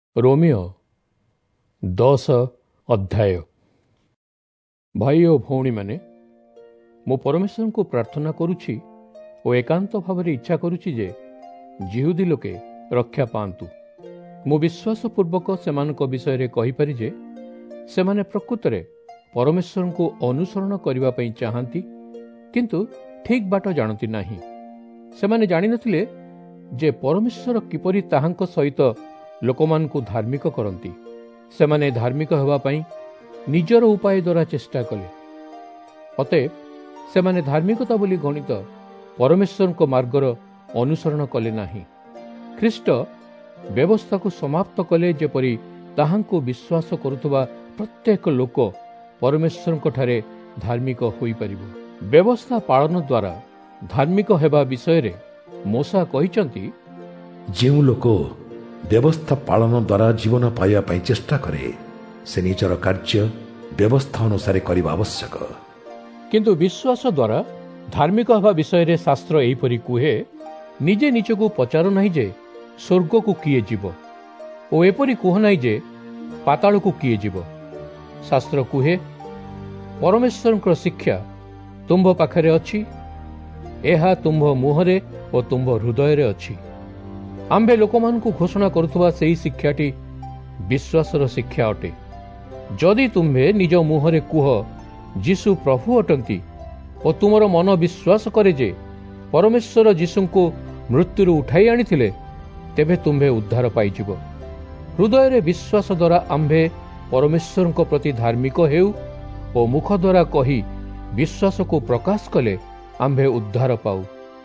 ରୋମିଓ 10 ଅଧ୍ୟାୟ। ଭାଇ ଓ ଭଉଣୀମାନେ, ମୁଁ ପରମେଶ୍ୱରଙ୍କୁ ପ୍ରାର୍ଥନା କରୁଛି ଓ ଏକାନ୍ତ ଭାବରେ ଇଚ୍ଛା କରୁଛି ଯେ ଯିହୁଦୀ ଲୋକେ ରକ୍ଷା ପାଆନ୍ତୁ। ମୁଁ ବିଶ୍ୱାସପୂର୍ବକ ସେମାନଙ୍କ ବିଷୟରେ କହିପାରି ଯେ ସେମାନେ ପ୍ରକୃତରେ ପରମେଶ୍ୱରଙ୍କୁ ଅନୁସରଣ କରିବା ପାଇଁ ଚାହାନ୍ତି, କିନ୍ତୁ ଠିକ୍ ବାଟ ଜାଣନ୍ତି ନାହିଁ। ସେମାନେ ଜାଣିନଥିଲେ ଯେ ପରମେଶ୍ୱର କିପରି ତାହାଙ୍କ ସହିତ ଲୋକମାନଙ୍କୁ ଧାର୍ମିକ କରନ୍ତି। ସେମାନେ ଧାର୍ମିକ ହେବା ପାଇଁ ନିଜର ଉପାୟ ଦ୍ୱାରା ଚେଷ୍ଟା କଲେ। ଅତଏବ ସେମାନେ ଧାର୍ମିକତା ବୋଲି ଗଣିତ ପରମେଶ୍ୱରଙ୍କ ମାର୍ଗର ଅନୁସରଣ କଲେ ନାହିଁ। ଖ୍ରୀଷ୍ଟ ବ୍ୟବସ୍ଥାକୁ ସମାପ୍ତ କଲେ, ଯେପରି ତାହାଙ୍କୁ ବିଶ୍ୱାସ କରୁଥିବା ପ୍ରତ୍ୟେକ ଲୋକ ପରମେଶ୍ୱରଙ୍କଠାରେ ଧାର୍ମିକ ହୋଇପାରିବ। ବ୍ୟବସ୍ଥା ପାଳନ ଦ୍ୱାରା ଧାର୍ମିକ ହେବା ବିଷୟରେ ମୋଶା କହିଛନ୍ତି, ଯେଉଁ ଲୋକ ବ୍ୟବସ୍ଥା ପାଳନ ଦ୍ୱାରା ଜୀବନ ପାଇବା ପାଇଁ ଚେଷ୍ଟା କରେ, ସେ ନିଜର କାର୍ଯ୍ୟ ବ୍ୟବସ୍ଥା ଅନୁସାରେ କରିବା ଆବଶ୍ୟକ। କିନ୍ତୁ ବିଶ୍ୱାସ ଦ୍ୱାରା ଧାର୍ମିକ ହେବା ବିଷୟରେ ଶାସ୍ତ୍ର ଏହିପରି କୁହେ, ନିଜେ ନିଜକୁ ପଚାର ନାହିଁ ଯେ ସ୍ୱର୍ଗକୁ କିଏ ଯିବ, ଓ ଏପରି କୁହ ନାହିଁ ଯେ ପାତାଳକୁ କିଏ ଯିବ। ଶାସ୍ତ୍ର କୁହେ, ପରମେଶ୍ୱରଙ୍କର ଶିକ୍ଷା ତୁମ୍ଭ ପାଖରେ ଅଛି, ଏହା ତୁମ୍ଭ ମୁହଁରେ ଓ ତୁମ୍ଭ ହୃଦୟରେ ଅଛି। ଆମ୍ଭେ ଲୋକମାନଙ୍କୁ ଘୋଷଣା କରୁଥିବା ସେହି ଶିକ୍ଷାଟି ବିଶ୍ୱାସର ଶିକ୍ଷା ଅଟେ। ଯଦି ତୁମ୍ଭେ ନିଜ ମୁହଁରେ କୁହ ଯୀଶୁ ପ୍ରଭୁ ଅଟନ୍ତି ଓ ତୁମର ମନ ବିଶ୍ୱାସ କରେ ଯେ ପରମେଶ୍ୱର ଯୀଶୁଙ୍କୁ ମୃତ୍ୟୁରୁ ଉଠାଇ ଆଣିଥିଲେ, ତେବେ ତୁମ୍ଭେ ଉଦ୍ଧାର ପାଇଯିବ। ହୃଦୟରେ ବିଶ୍ୱାସ ଦ୍ୱାରା ଆମ୍ଭେ ପରମେଶ୍ୱରଙ୍କ ପ୍ରତି ଧାର୍ମିକ ହେଉ ଓ ମୁଖ ଦ୍ୱାରା କହି ବିଶ୍ୱାସକୁ ପ୍ରକାଶ କଲେ ଆମ୍ଭେ ଉଦ୍ଧାର ପାଉ।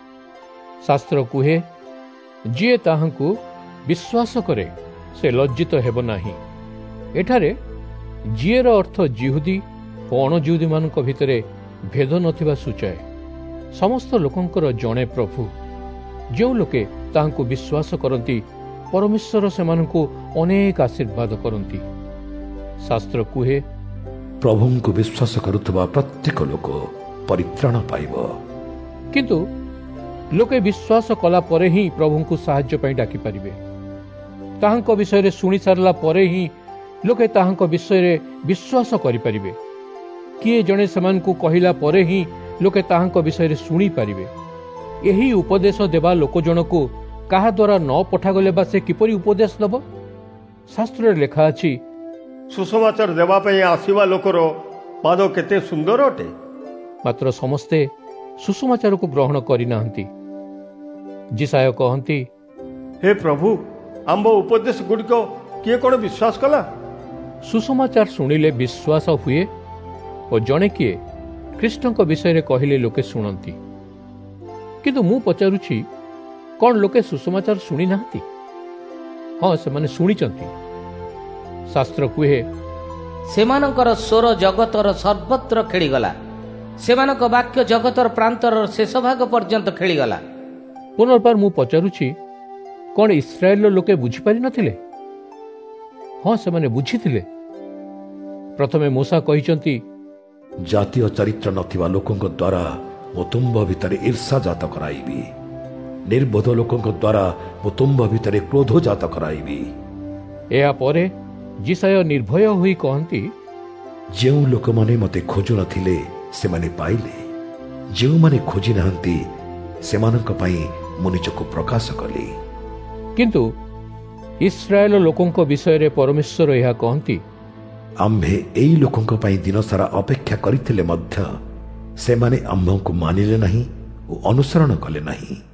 ଶାସ୍ତ୍ର କୁହେ, ଯିଏ ତାହାଙ୍କୁ ବିଶ୍ୱାସ କରେ ସେ ଲଜ୍ଜିତ ହେବ ନାହିଁ। ଏଠାରେ ଯିଏର ଅର୍ଥ ଯିହୁଦୀ ଓ ଅଣଯିହୁଦୀମାନଙ୍କ ଭିତରେ ଭେଦ ନଥିବା ସୂଚାଏ। ସମସ୍ତ ଲୋକଙ୍କର ଜଣେ ପ୍ରଭୁ। ଯେଉଁ ଲୋକେ ତାହାଙ୍କୁ ବିଶ୍ୱାସ କରନ୍ତି, ପରମେଶ୍ୱର ସେମାନଙ୍କୁ ଅନେକ ଆଶୀର୍ବାଦ କରନ୍ତି। ଶାସ୍ତ୍ର କୁହେ, ପ୍ରଭୁଙ୍କୁ ବିଶ୍ୱାସ କରୁଥିବା ପ୍ରତ୍ୟେକ ଲୋକ ପରିତ୍ରାଣ ପାଇବ। କିନ୍ତୁ ଲୋକେ ବିଶ୍ୱାସ କଲା ପରେ ହିଁ ପ୍ରଭୁଙ୍କୁ ସାହାଯ୍ୟ ପାଇଁ ଡାକିପାରିବେ। ତାହାଙ୍କ ବିଷୟରେ ଶୁଣି ସାରିଲା ପରେ ହିଁ ଲୋକେ ତାହାଙ୍କ ବିଷୟରେ ବିଶ୍ୱାସ କରିପାରିବେ। କିଏ ଜଣେ ସେମାନଙ୍କୁ କହିଲା ପରେ ହିଁ ଲୋକେ ତାହାଙ୍କ ବିଷୟରେ ଶୁଣିପାରିବେ। ଏହି ଉପଦେଶ ଦେବା ଲୋକ ଜଣକୁ କାହା ଦ୍ୱାରା ନ ପଠାଗଲେ ବା ସେ କିପରି ଉପଦେଶ ଦେବ? ଶାସ୍ତ୍ରରେ ଲେଖା ଅଛି, ସୁସମାଚାର ଦେବା ପାଇଁ ଆସିବା ଲୋକର ପାଦ କେତେ ସୁନ୍ଦର ଅଟେ। ମାତ୍ର ସମସ୍ତେ ସୁସମାଚାରକୁ ଗ୍ରହଣ କରିନାହାନ୍ତି। ଯିଶାୟ କହନ୍ତି, ହେ ପ୍ରଭୁ, ଆମ୍ଭ ଉପଦେଶ ଗୁଡ଼ିକ କିଏ କ'ଣ ବିଶ୍ୱାସ କଲା? ସୁସମାଚାର ଶୁଣିଲେ ବିଶ୍ୱାସ ହୁଏ ଓ ଜଣେ କିଏ ଖ୍ରୀଷ୍ଟଙ୍କ ବିଷୟରେ କହିଲେ ଲୋକେ ଶୁଣନ୍ତି। କିନ୍ତୁ ମୁଁ ପଚାରୁଛି, କ'ଣ ଲୋକେ ସୁସମାଚାର ଶୁଣି ନାହାନ୍ତି? ହଁ, ସେମାନେ ଶୁଣିଛନ୍ତି। ଶାସ୍ତ୍ର କୁହେ, ସେମାନଙ୍କର ସ୍ୱର ଜଗତର ସର୍ବତ୍ର ଖେଳିଗଲା, ସେମାନଙ୍କ ବାକ୍ୟ ଜଗତର ପ୍ରାନ୍ତର ଶେଷ ଭାଗ ପର୍ଯ୍ୟନ୍ତ ଖେଳିଗଲା। ପୁନର୍ବାର ମୁଁ ପଚାରୁଛି, କ'ଣ ଇସ୍ରାଏଲର ଲୋକେ ବୁଝିପାରିନଥିଲେ? ହଁ, ସେମାନେ ବୁଝିଥିଲେ। ପ୍ରଥମେ ମୋଶା କହିଛନ୍ତି, ଜାତୀୟ ଚରିତ୍ର ନଥିବା ଲୋକଙ୍କ ଦ୍ୱାରା ମୁଁ ତୁମ୍ଭ ଭିତରେ ଈର୍ଷା ଜାତ କରାଇବି, ନିର୍ବୋଧ ଲୋକଙ୍କ ଦ୍ୱାରା ମୁଁ ତୁମ୍ଭ ଭିତରେ କ୍ରୋଧ ଜାତ କରାଇବି। ଏହାପରେ ଯିଶାୟ ନିର୍ଭୟ ହୋଇ କହନ୍ତି, ଯେଉଁ ଲୋକମାନେ ମୋତେ ଖୋଜୁନଥିଲେ ସେମାନେ ପାଇଲେ, ଯେଉଁମାନେ ଖୋଜି ନାହାନ୍ତି ସେମାନଙ୍କ ପାଇଁ ମୁଁ ନିଜକୁ ପ୍ରକାଶ କଲି। କିନ୍ତୁ ଇସ୍ରାଏଲ ଲୋକଙ୍କ ବିଷୟରେ ପରମେଶ୍ୱର ଏହା କହନ୍ତି, ଆମ୍ଭେ ଏଇ ଲୋକଙ୍କ ପାଇଁ ଦିନସାରା ଅପେକ୍ଷା କରିଥିଲେ ମଧ୍ୟ ସେମାନେ ଆମ୍ଭଙ୍କୁ ମାନିଲେ ନାହିଁ ଓ ଅନୁସରଣ କଲେ ନାହିଁ।